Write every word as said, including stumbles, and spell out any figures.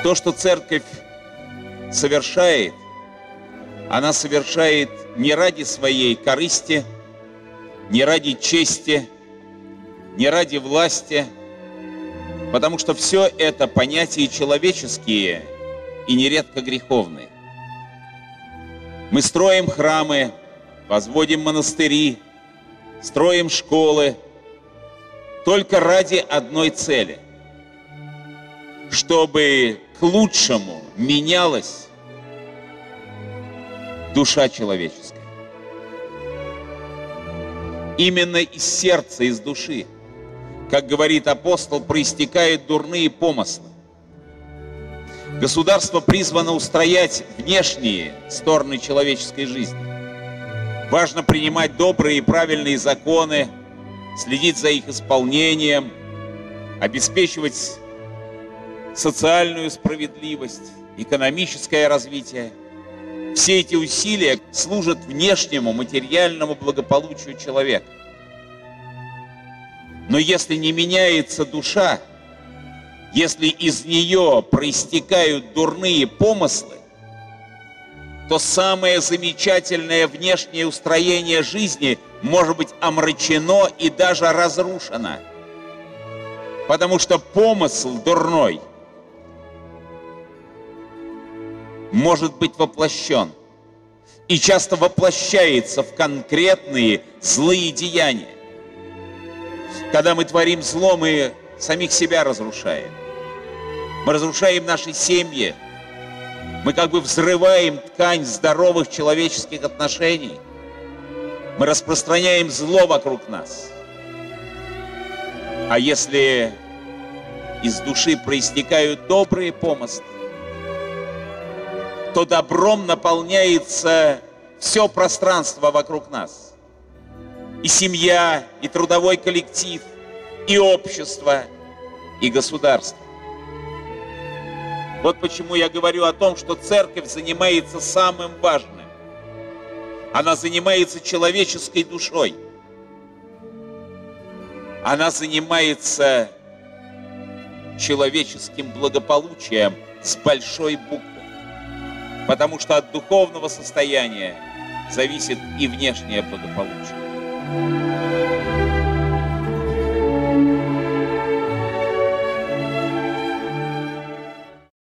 То, что церковь совершает, она совершает не ради своей корысти, не ради чести, не ради власти, потому что все это понятия человеческие и нередко греховные. Мы строим храмы, возводим монастыри, строим школы только ради одной цели, чтобы к лучшему менялась душа человеческая. Именно из сердца, из души, как говорит апостол, проистекают дурные помыслы. Государство призвано устроять внешние стороны человеческой жизни. Важно принимать добрые и правильные законы, следить за их исполнением, обеспечивать социальную справедливость, экономическое развитие. Все эти усилия служат внешнему материальному благополучию человека. Но если не меняется душа, если из нее проистекают дурные помыслы, то самое замечательное внешнее устроение жизни может быть омрачено и даже разрушено. Потому что помысл дурной может быть воплощен и часто воплощается в конкретные злые деяния. Когда мы творим зло, мы самих себя разрушаем. Мы разрушаем наши семьи. Мы как бы взрываем ткань здоровых человеческих отношений. Мы распространяем зло вокруг нас. А если из души проистекают добрые помыслы, то добром наполняется все пространство вокруг нас. И семья, и трудовой коллектив, и общество, и государство. Вот почему я говорю о том, что церковь занимается самым важным. Она занимается человеческой душой. Она занимается человеческим благополучием с большой буквы. Потому что от духовного состояния зависит и внешнее благополучие.